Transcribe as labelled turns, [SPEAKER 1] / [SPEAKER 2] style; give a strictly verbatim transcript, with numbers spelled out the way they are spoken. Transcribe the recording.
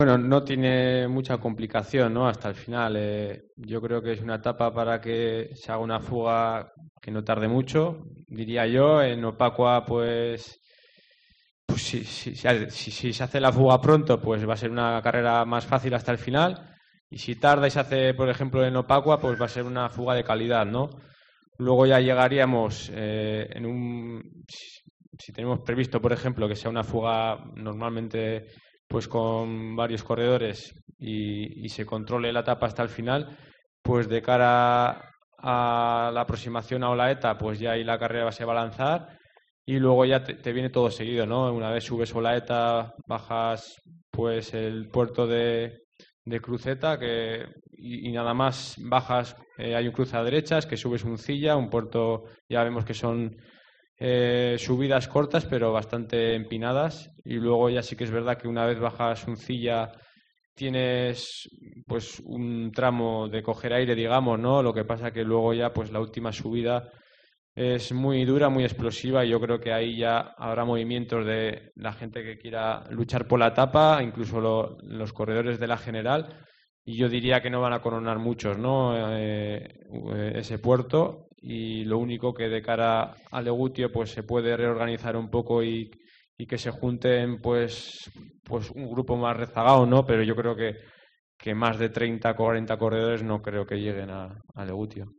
[SPEAKER 1] Bueno, no tiene mucha complicación, ¿no? Hasta el final. Eh, yo creo que es una etapa para que se haga una fuga que no tarde mucho, diría yo. En Opacua, pues, pues si, si, si, si- si se hace la fuga pronto, pues va a ser una carrera más fácil hasta el final. Y si tarda y se hace, por ejemplo, en Opacua, pues va a ser una fuga de calidad, ¿no? Luego ya llegaríamos eh, en un... Si, si tenemos previsto, por ejemplo, que sea una fuga normalmente pues con varios corredores y, y se controle la etapa hasta el final, pues de cara a la aproximación a Olaeta, pues ya ahí la carrera se va a lanzar y luego ya te, te viene todo seguido, ¿no? Una vez subes Olaeta, bajas pues el puerto de, de Cruceta que, y, y nada más bajas, eh, hay un cruce a derechas, que subes Uncilla, un puerto, ya vemos que son eh, subidas cortas pero bastante empinadas y luego ya sí que es verdad que una vez bajas Uncilla tienes pues un tramo de coger aire, digamos, ¿no? Lo que pasa que luego ya pues la última subida es muy dura, muy explosiva y yo creo que ahí ya habrá movimientos de la gente que quiera luchar por la etapa, incluso lo- los corredores de la general y yo diría que no van a coronar muchos, ¿no? Eh, ese puerto y lo único que de cara a Legutio pues se puede reorganizar un poco y, y que se junten pues pues un grupo más rezagado, ¿no? Pero yo creo que, que más de treinta, cuarenta corredores no creo que lleguen a, a Legutio.